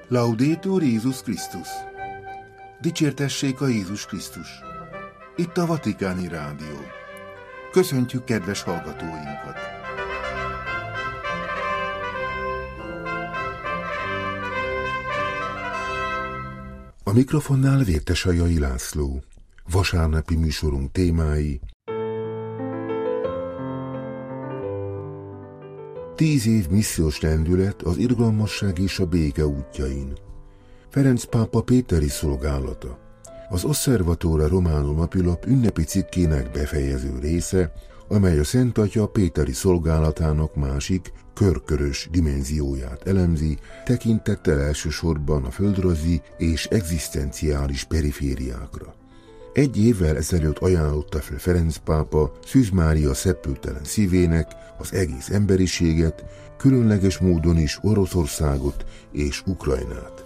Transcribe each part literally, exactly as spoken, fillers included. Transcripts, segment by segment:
Laudetur Jézus Krisztus! Dicsértessék a Jézus Krisztus! Itt a Vatikáni Rádió. Köszöntjük kedves hallgatóinkat! A mikrofonnál Vértesajai László. Vasárnapi műsorunk témái: Tíz év missziós lendület az irgalmasság és a béke útjain. Ferenc pápa péteri szolgálata. Az Osservatore Romano napilap ünnepi cikkének befejező része, amely a Szent Atya péteri szolgálatának másik, körkörös dimenzióját elemzi, tekintettel elsősorban a földrajzi és egzisztenciális perifériákra. Egy évvel ezelőtt ajánlotta fel Ferenc pápa Szűz Mária szeppültelen szívének az egész emberiséget, különleges módon is Oroszországot és Ukrajnát.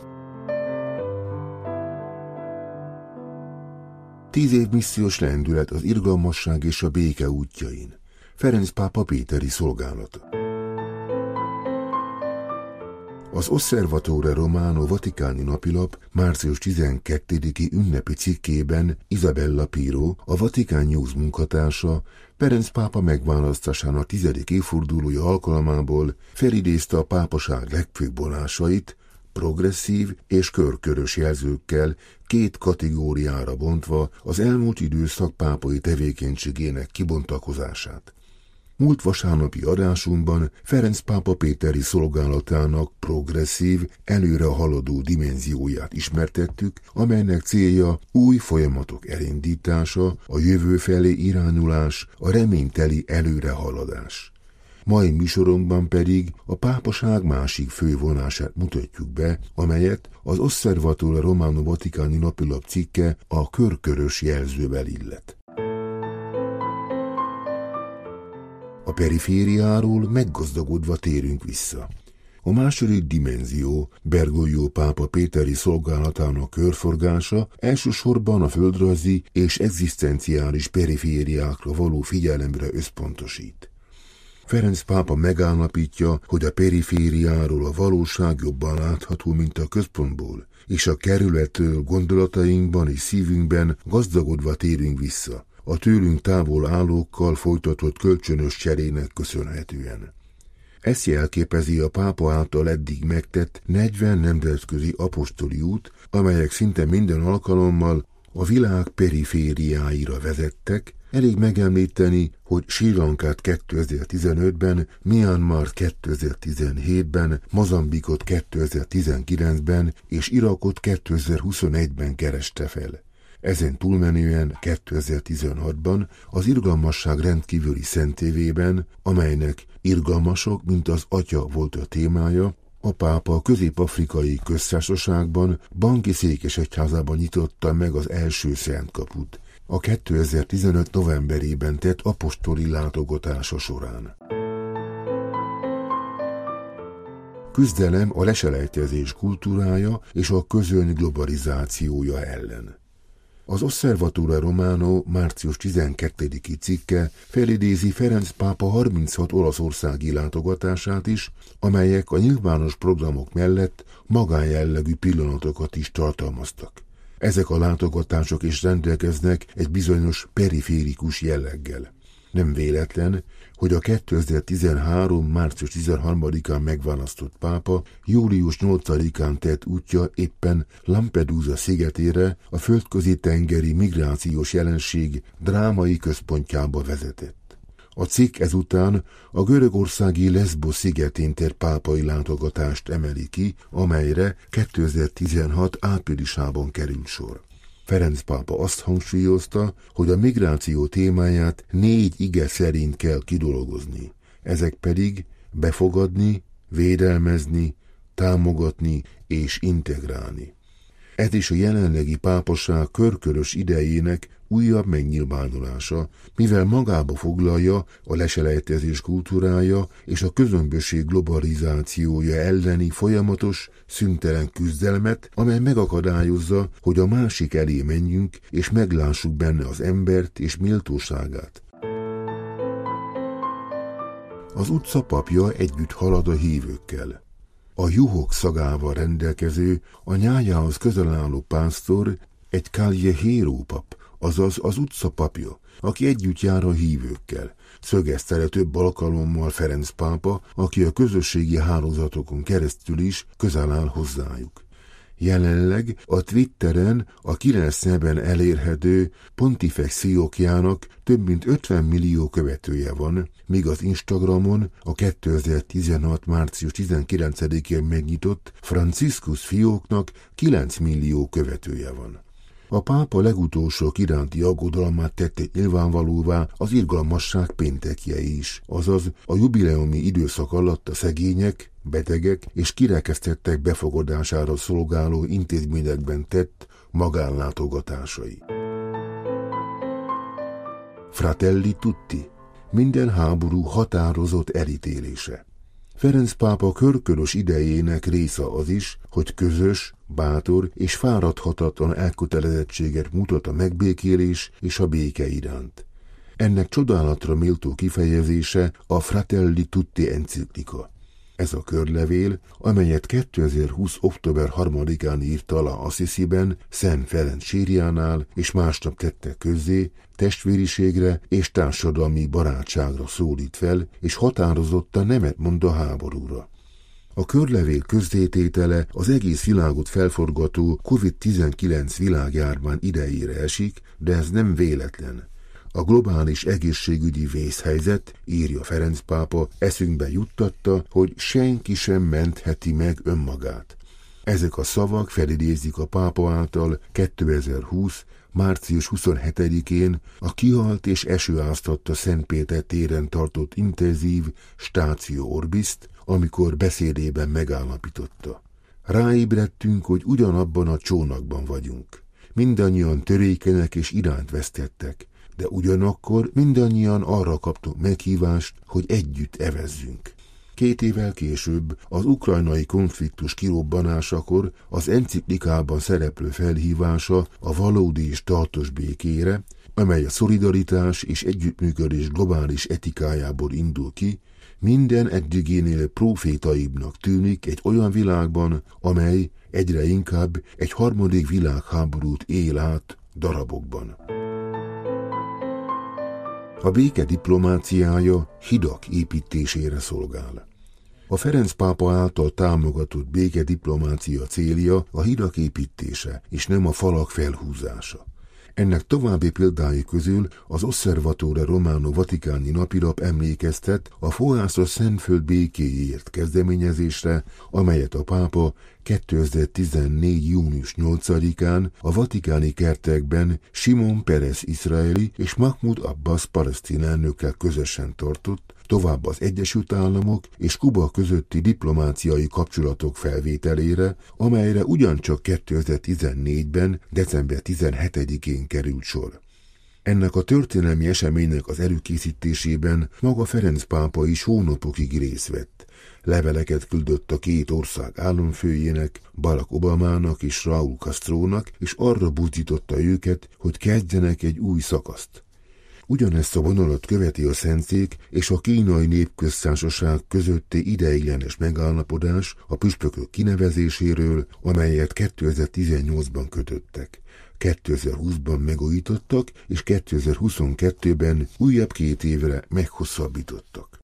Tíz év missziós lendület az irgalmasság és a béke útjain. Ferenc pápa péteri szolgálata. Az Osservatore Romano vatikáni napilap március tizenkettediki ünnepi cikkében Isabella Piro, a Vatikán News munkatársa, Ferenc pápa megválasztásának tizedik évfordulója alkalmából felidézte a pápaság legfőbb vonásait, progresszív és körkörös jelzőkkel két kategóriára bontva az elmúlt időszak pápai tevékenységének kibontakozását. Múlt vasárnapi adásunkban Ferenc pápa péteri szolgálatának progresszív, előre haladó dimenzióját ismertettük, amelynek célja új folyamatok elindítása, a jövő felé irányulás, a reményteli előrehaladás. Mai műsorunkban pedig a pápaság másik fő vonását mutatjuk be, amelyet az Osservatore Romano vatikáni napilap cikke a körkörös jelzővel illet. A perifériáról meggazdagodva térünk vissza. A második dimenzió, Bergoglio pápa péteri szolgálatának körforgása elsősorban a földrajzi és egzisztenciális perifériákra való figyelemre összpontosít. Ferenc pápa megállapítja, hogy a perifériáról a valóság jobban látható, mint a központból, és a kerülettől gondolatainkban és szívünkben gazdagodva térünk vissza, a tőlünk távol állókkal folytatott kölcsönös cserének köszönhetően. Ezt jelképezi a pápa által eddig megtett negyven nemzetközi apostoli út, amelyek szinte minden alkalommal a világ perifériáira vezettek. Elég megemlíteni, hogy Srí Lankát kétezer-tizenötben, Myanmart kétezer-tizenhétben, Mozambikot kétezer-tizenkilencben és Irakot kétezer-huszonegyben kereste fel. Ezen túlmenően kétezer-tizenhatban az irgalmasság rendkívüli szentévében, amelynek irgalmasok, mint az Atya volt a témája, a pápa a Közép-Afrikai Köztársaságban, Bangi székesegyházában nyitotta meg az első szentkaput a kétezer-tizenöt novemberében tett apostoli látogatása során. Küzdelem a leselejtezés kultúrája és a közöny globalizációja ellen. Az Osservatore Romano március tizenkettediki cikke felidézi Ferenc pápa harminchat olaszországi látogatását is, amelyek a nyilvános programok mellett magánjellegű pillanatokat is tartalmaztak. Ezek a látogatások is rendelkeznek egy bizonyos periférikus jelleggel. Nem véletlen, hogy a kétezer-tizenhárom március tizenharmadikán megválasztott pápa július nyolcadikán tett útja éppen Lampedusa szigetére, a földközi tengeri migrációs jelenség drámai központjába vezetett. A cikk ezután a görögországi Leszbos szigetén tett pápai látogatást emeli ki, amelyre kétezer-tizenhat áprilisában került sor. Ferenc pápa azt hangsúlyozta, hogy a migráció témáját négy ige szerint kell kidolgozni. Ezek pedig befogadni, védelmezni, támogatni és integrálni. Ez is a jelenlegi pápaság körkörös idejének újabb megnyilvánulása, mivel magába foglalja a leselejtezés kultúrája és a közömbösség globalizációja elleni folyamatos, szüntelen küzdelmet, amely megakadályozza, hogy a másik elé menjünk és meglássuk benne az embert és méltóságát. Az utca papja együtt halad a hívőkkel. A juhok szagával rendelkező, a nyájához közel álló pásztor egy callejero pap, azaz az utca papja, aki együtt jár a hívőkkel, szögezte le több alkalommal Ferenc pápa, aki a közösségi hálózatokon keresztül is közel áll hozzájuk. Jelenleg a Twitteren a kilenc nyelven elérhető Pontifex fiókjának több mint ötven millió követője van, míg az Instagramon a kétezer-tizenhat. március tizenkilencedikén megnyitott Franciscus fióknak kilenc millió követője van. A pápa legutolsók iránti aggodalmát tette nyilvánvalóvá az irgalmasság péntekje is, azaz a jubileumi időszak alatt a szegények, betegek és kirekesztettek befogadására szolgáló intézményekben tett magánlátogatásai. Fratelli tutti, minden háború határozott elítélése. Ferenc pápa körkörös idejének része az is, hogy közös, bátor és fáradhatatlan elkötelezettséget mutat a megbékélés és a béke iránt. Ennek csodálatra méltó kifejezése a Fratelli Tutti enciklika. Ez a körlevél, amelyet kétezer-húsz. október harmadikán írta alá Assisiben, Szent Ferenc sírjánál, és másnap tette közzé, testvériségre és társadalmi barátságra szólít fel, és határozottan nemet mond a háborúra. A körlevél közzététele az egész világot felforgató kovid tizenkilenc világjárvány idejére esik, de ez nem véletlen. A globális egészségügyi vészhelyzet, írja Ferenc pápa, eszünkbe juttatta, hogy senki sem mentheti meg önmagát. Ezek a szavak felidézik a pápa által kétezer-húsz. március huszonhetedikén a kihalt és esőáztatta Szentpéter téren tartott intenzív Stáció Orbist, amikor beszédében megállapította. Ráébredtünk, hogy ugyanabban a csónakban vagyunk. Mindannyian törékenyek és irányt vesztettek, de ugyanakkor mindannyian arra kaptunk meghívást, hogy együtt evezzünk. Két évvel később, az ukrajnai konfliktus kirobbanásakor az enciklikában szereplő felhívása a valódi és tartós békére, amely a szolidaritás és együttműködés globális etikájából indul ki, minden eddigénél profétaibbnak tűnik egy olyan világban, amely egyre inkább egy harmadik világháborút él át darabokban. A béke diplomáciája hidak építésére szolgál. A Ferenc pápa által támogatott békediplomácia célja a hidak építése, és nem a falak felhúzása. Ennek további példái közül az Osservatore Romano vatikáni napilap emlékeztet a fohászos Szentföld békéjéért kezdeményezésre, amelyet a pápa kétezer-tizennégy. június nyolcadikán a vatikáni kertekben Simon Peres izraeli és Mahmoud Abbas palesztin elnökkel közösen tartott, tovább az Egyesült Államok és Kuba közötti diplomáciai kapcsolatok felvételére, amelyre ugyancsak kétezer-tizennégyben. december tizenhetedikén került sor. Ennek a történelmi eseménynek az előkészítésében maga Ferenc pápa is hónapokig részt vett. Leveleket küldött a két ország államfőjének, Barack Obamának és Raúl Castrónak, és arra buzdította őket, hogy kezdjenek egy új szakaszt. Ugyanezt a vonalat követi a Szentszék és a Kínai Népköztársaság közötti ideiglenes megállapodás a püspökök kinevezéséről, amelyet kétezer-tizennyolcban kötöttek. kétezer-húszban megújítottak, és kétezer-huszonkettőben újabb két évre meghosszabbítottak.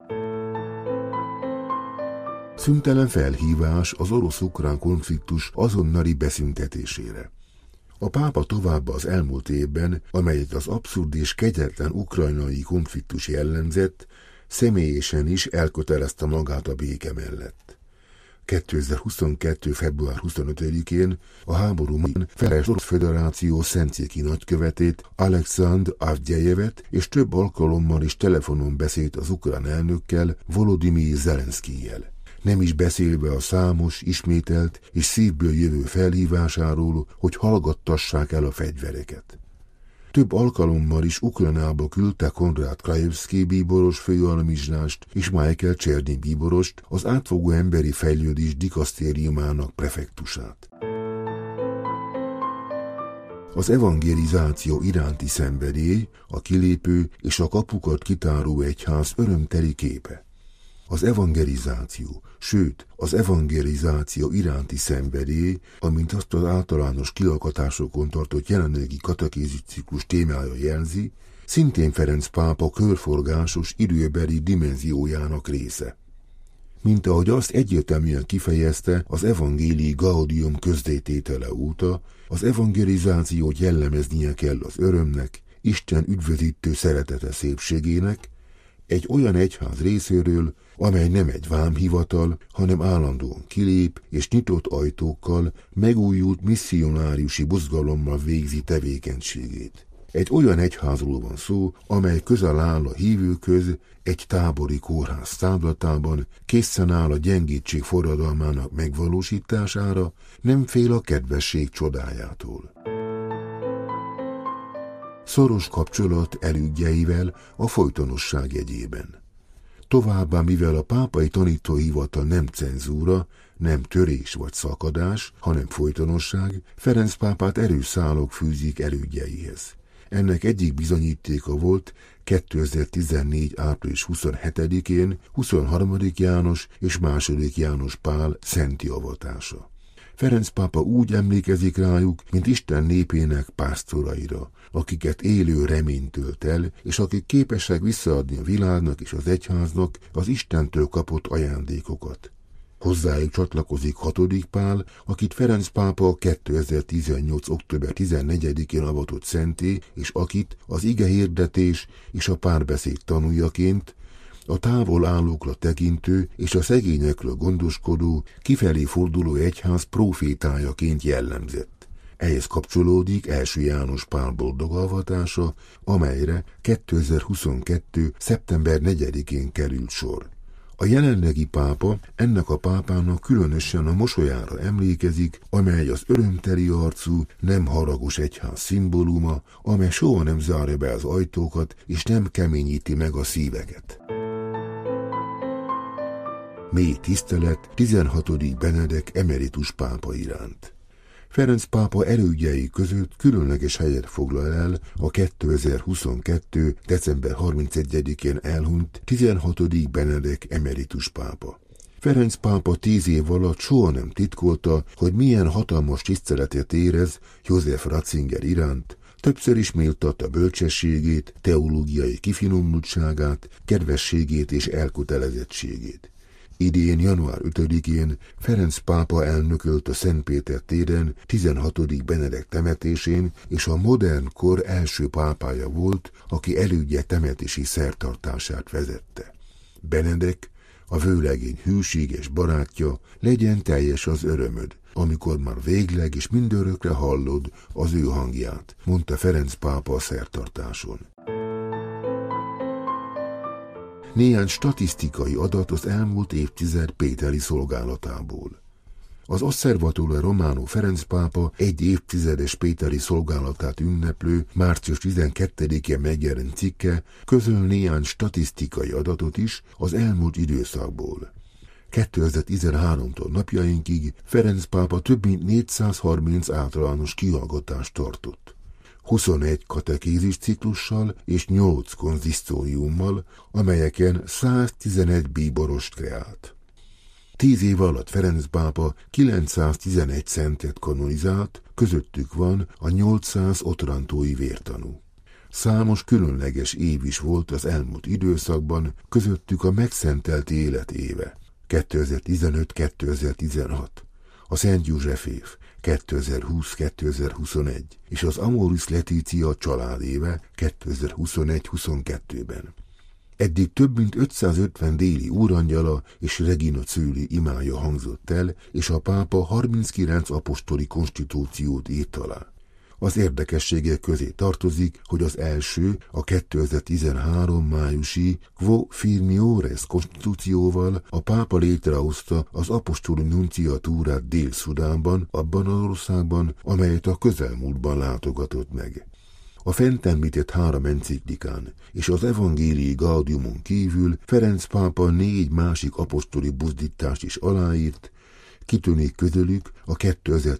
Szüntelen felhívás az orosz-ukrán konfliktus azonnali beszüntetésére. A pápa továbbá az elmúlt évben, amelyet az abszurd és kegyetlen ukrajnai konfliktus jellemzett, személyesen is elkötelezte magát a béke mellett. kétezer-huszonkettő. február huszonötödikén a háborúban feles Orosz Föderáció szentszéki nagykövetét, Alekszandr Avdyejevet, és több alkalommal is telefonon beszélt az ukrán elnökkel, Volodymyr Zelenszkijjel. Nem is beszélve a számos, ismételt és szívből jövő felhívásáról, hogy hallgattassák el a fegyvereket. Több alkalommal is Ukrajnába küldte Konrád Krajewski bíboros főalmizsnást és Michael Czerny bíborost, az átfogó emberi fejlődés dikasztériumának prefektusát. Az evangelizáció iránti szenvedély, a kilépő és a kapukat kitáró egyház örömteli képe. Az evangelizáció, sőt, az evangelizáció iránti szenvedély, amint azt az általános kilakatásokon tartott jelenlegi katekézis ciklus témája jelzi, szintén Ferenc pápa körforgásos időbeli dimenziójának része. Mint ahogy azt egyértelműen kifejezte az Evangelii Gaudium közzététele óta, az evangelizációt jellemeznie kell az örömnek, Isten üdvözítő szeretete szépségének, egy olyan egyház részéről, amely nem egy vámhivatal, hanem állandóan kilép és nyitott ajtókkal, megújult misszionáriusi mozgalommal végzi tevékenységét. Egy olyan egyházról van szó, amely közel áll a hívőköz, egy tábori kórház táblatában, készen áll a gyengétség forradalmának megvalósítására, nem fél a kedvesség csodájától. Szoros kapcsolat elődjeivel a folytonosság jegyében. Továbbá, mivel a pápai tanítóhivatal nem cenzúra, nem törés vagy szakadás, hanem folytonosság, Ferenc pápát erős szálok fűzik elődjeihez. Ennek egyik bizonyítéka volt kétezer-tizennégy. április huszonhetedikén huszonharmadik János és második János Pál szenti avatása. Ferenc pápa úgy emlékezik rájuk, mint Isten népének pásztoraira, akiket élő remény tölt el, és akik képesek visszaadni a világnak és az egyháznak az Istentől kapott ajándékokat. Hozzájuk csatlakozik hatodik Pál, akit Ferenc pápa kétezer-tizennyolc. október tizennegyedikén avatott szenté, és akit az igehirdetés és a párbeszéd tanújaként, a távol állókra tekintő és a szegényekről gondoskodó, kifelé forduló egyház profétájaként jellemzett. Ehhez kapcsolódik első János Pál boldog avatása, amelyre kétezer-huszonkettő. szeptember negyedikén került sor. A jelenlegi pápa ennek a pápának különösen a mosolyára emlékezik, amely az örömteli arcú, nem haragos egyház szimbóluma, amely soha nem zárja be az ajtókat és nem keményíti meg a szíveket. Mély tisztelet tizenhatodik Benedek emeritus pápa iránt. Ferenc pápa elődjei között különleges helyet foglal el a kétezer-huszonkettő. december harmincegyedikén elhunyt tizenhatodik Benedek emeritus pápa. Ferenc pápa tíz év alatt soha nem titkolta, hogy milyen hatalmas tiszteletet érez József Ratzinger iránt, többször is méltatta bölcsességét, teológiai kifinomultságát, kedvességét és elkötelezettségét. Idén, január ötödikén Ferenc pápa elnökölt a Szent Péter téren tizenhatodik Benedek temetésén, és a modern kor első pápája volt, aki elődje temetési szertartását vezette. Benedek, a vőlegény hűséges barátja, legyen teljes az örömöd, amikor már végleg és mindörökre hallod az ő hangját, mondta Ferenc pápa a szertartáson. Néhány statisztikai adat az elmúlt évtized péteri szolgálatából. Az Osservatore Romano Ferenc pápa egy évtizedes péteri szolgálatát ünneplő március tizenkettedikén megjelent cikke közöl néhány statisztikai adatot is az elmúlt időszakból. kétezer-tizenháromtól napjainkig Ferenc pápa több mint négyszázharminc általános kihallgatást tartott. huszonegy katekézis ciklussal és nyolc konzisztóriummal, amelyeken száztizenegy bíborost kreált. Tíz év alatt Ferenc pápa kilencszáztizenegy szentet kanonizált, közöttük van a nyolcszáz otrantói vértanú. Számos különleges év is volt az elmúlt időszakban, közöttük a megszentelt élet éve, kétezer-tizenöt kétezer-tizenhat, a Szent József év, kétezer-húsz kétezer-huszonegy, és az Amoris Laetitia családéve kétezer-huszonegy huszonkettőben. Eddig több mint ötszázötven déli úrangyala és Regina Coeli imája hangzott el, és a pápa harminckilenc apostoli konstitúciót írt alá. Az érdekességek közé tartozik, hogy az első, a kétezer-tizenhárom májusi Quo Firmiores konstitúcióval a pápa létrehozta az apostoli nunciatúrát Dél-Szudánban, abban az országban, amelyet a közelmúltban látogatott meg. A fent említett három enciklikán és az Evangelii Gaudiumon kívül Ferenc pápa négy másik apostoli buzdítást is aláírt, kitűnik közülük a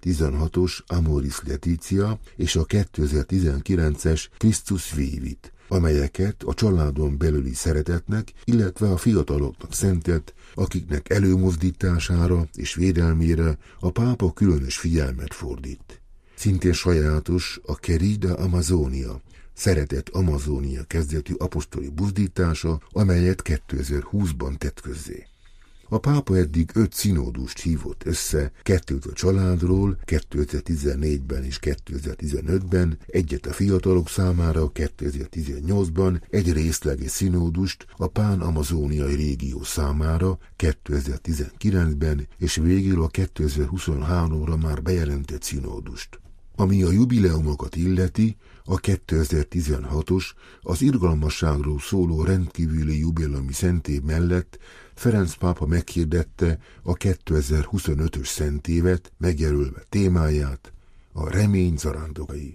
kétezer-tizenhatos Amoris Laetitia és a kétezer-tizenkilences Christus Vivit, amelyeket a családon belüli szeretetnek, illetve a fiataloknak szentelt, akiknek előmozdítására és védelmére a pápa különös figyelmet fordít. Szintén sajátos a Querida Amazonia, Szeretett Amazónia kezdetű apostoli buzdítása, amelyet kétezer-húszban tett közzé. A pápa eddig öt szinódust hívott össze, kettőt a családról kétezer-tizennégyben és kétezer-tizenötben, egyet a fiatalok számára kétezer-tizennyolcban, egy részleges szinódust a pán-amazóniai régió számára kétezer-tizenkilencben, és végül a kétezer-huszonháromra már bejelentett szinódust. Ami a jubileumokat illeti, a kétezer-tizenhatos, az irgalmasságról szóló rendkívüli jubileumi szentév mellett Ferenc pápa meghirdette a kétezer-huszonötös szentévet, megjelölve témáját, a remény zarándokai.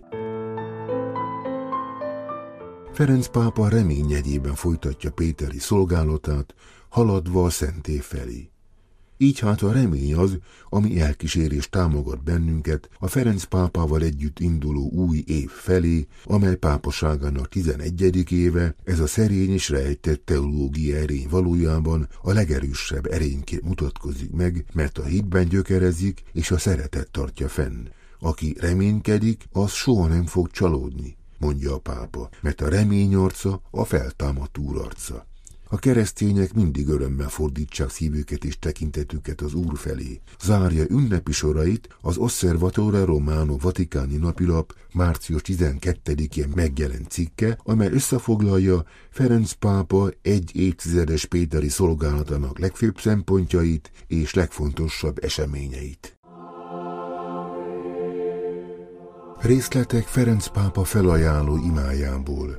Ferenc pápa remény jegyében folytatja péteri szolgálatát, haladva a szentév felé. Így hát a remény az, ami elkísérés támogat bennünket a Ferenc pápával együtt induló új év felé, amely pápaságának tizenegyedik éve, ez a szerény és rejtett teológia erény valójában a legerősebb erényként mutatkozik meg, mert a hitben gyökerezik és a szeretet tartja fenn. Aki reménykedik, az soha nem fog csalódni, mondja a pápa, mert a remény arca a feltámadt Úr arca. A keresztények mindig örömmel fordítsák szívüket és tekintetüket az Úr felé. Zárja ünnepi sorait az Osservatore Romano vatikáni napilap március tizenkettedikén megjelent cikke, amely összefoglalja Ferenc pápa egy évtizedes péteri szolgálatának legfőbb szempontjait és legfontosabb eseményeit. Részletek Ferenc pápa felajánló imájából.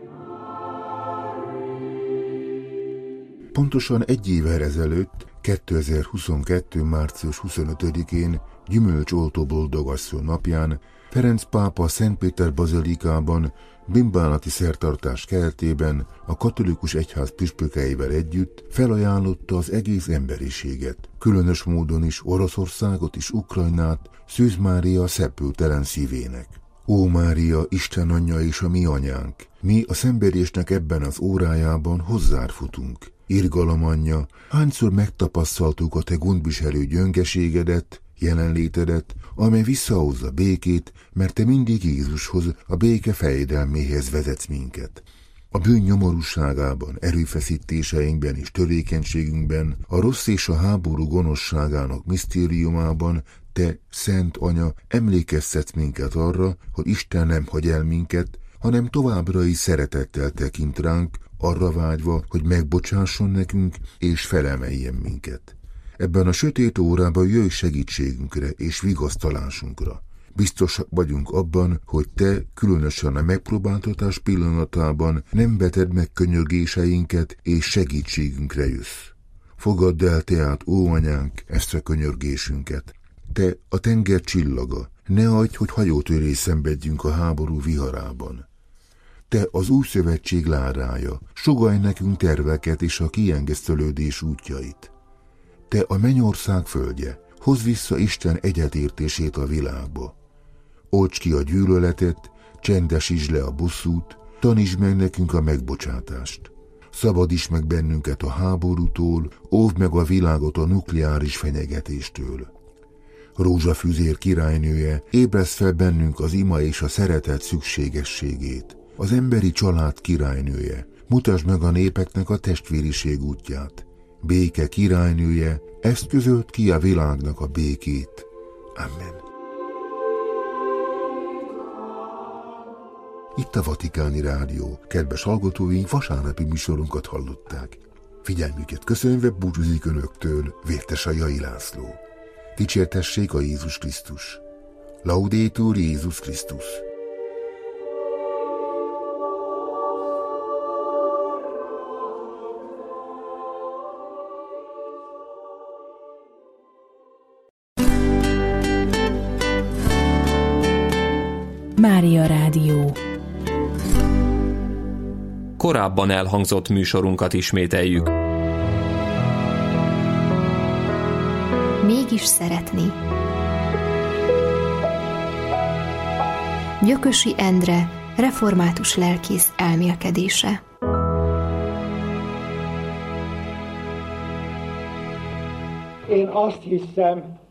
Pontosan egy évvel ezelőtt, kétezer-huszonkettő. március huszonötödikén, gyümölcsoltó boldogasszony napján Ferenc pápa Szentpéter bazilikában, bimbálati szertartás keretében a katolikus egyház püspökeivel együtt felajánlotta az egész emberiséget, különös módon is Oroszországot és Ukrajnát Szűz Mária szeppültelen szívének. Ó Mária, Isten anyja és a mi anyánk, mi a szenvedésnek ebben az órájában hozzád futunk. Irgalom anyja, hányszor megtapasztaltuk a te gondviselő gyöngeségedet, jelenlétedet, amely visszahozza békét, mert te mindig Jézushoz, a béke fejedelméhez vezetsz minket. A bűn nyomorúságában, erőfeszítéseinkben és törékenységünkben, a rossz és a háború gonoszságának misztériumában te, Szent Anya, emlékeztetsz minket arra, hogy Isten nem hagy el minket, hanem továbbra is szeretettel tekint ránk, arra vágyva, hogy megbocsásson nekünk és felemeljen minket. Ebben a sötét órában jöjj segítségünkre és vigasztalásunkra. Biztosak vagyunk abban, hogy te, különösen a megpróbáltatás pillanatában nem veted meg könyörgéseinket és segítségünkre jössz. Fogadd el tehát, ó anyánk, ezt a könyörgésünket. Te, a tenger csillaga, ne adj, hogy hajótörés szenvedjünk a háború viharában. Te, az új szövetség ládája, sugallj nekünk terveket és a kiengesztelődés útjait. Te, a mennyország földje, hozd vissza Isten egyetértését a világba. Olts ki a gyűlöletet, csendesítsd le a bosszút, tanítsd meg nekünk a megbocsátást. Szabadíts meg bennünket a háborútól, óvd meg a világot a nukleáris fenyegetéstől. Rózsafüzér királynője, ébreszd fel bennünk az ima és a szeretet szükségességét. Az emberi család királynője, mutasd meg a népeknek a testvériség útját. Béke királynője, ezt közölt ki a világnak a békét. Amen. Itt a Vatikáni Rádió. Kedves hallgatóink, vasárnapi műsorunkat hallották. Figyelmüket köszönve búcsúzik önöktől Vértesai László. Dicsértessék a Jézus Krisztus. Laudetur Jézus Krisztus. Mária Rádió. Korábban elhangzott műsorunkat ismételjük. Mégis szeretni. Gyökösi Endre református lelkész elmélkedése. Én azt hiszem,